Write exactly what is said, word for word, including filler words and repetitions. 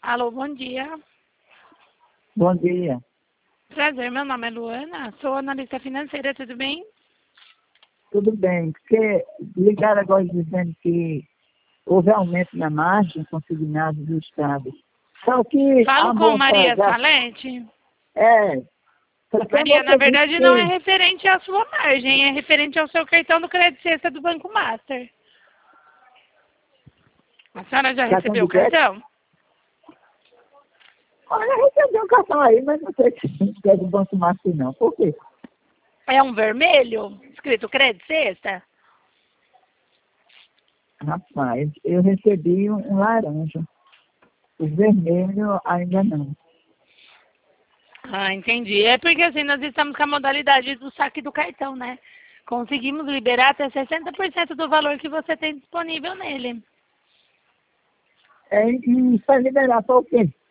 Alô, bom dia. Bom dia. Prazer, meu nome é Luana, sou analista financeira, tudo bem? Tudo bem, porque ligaram agora dizendo que houve aumento na margem consignada do Estado. Só que Falo a com moça Maria já... Salete. É, só que a Maria, na moça disse verdade não é que... referente à sua margem, é referente ao seu cartão do crédito sexta do Banco Master. A senhora já Cartão recebeu de o crédito? cartão? Olha, recebeu um cartão aí, mas não sei se é do Banco Master não. Por quê? É um vermelho, escrito crédito sexta? Rapaz, eu recebi um, um laranja. O vermelho ainda não. Ah, entendi. É porque assim, nós estamos com a modalidade do saque do cartão, né? Conseguimos liberar até sessenta por cento do valor que você tem disponível nele. É, e para liberar para o quê?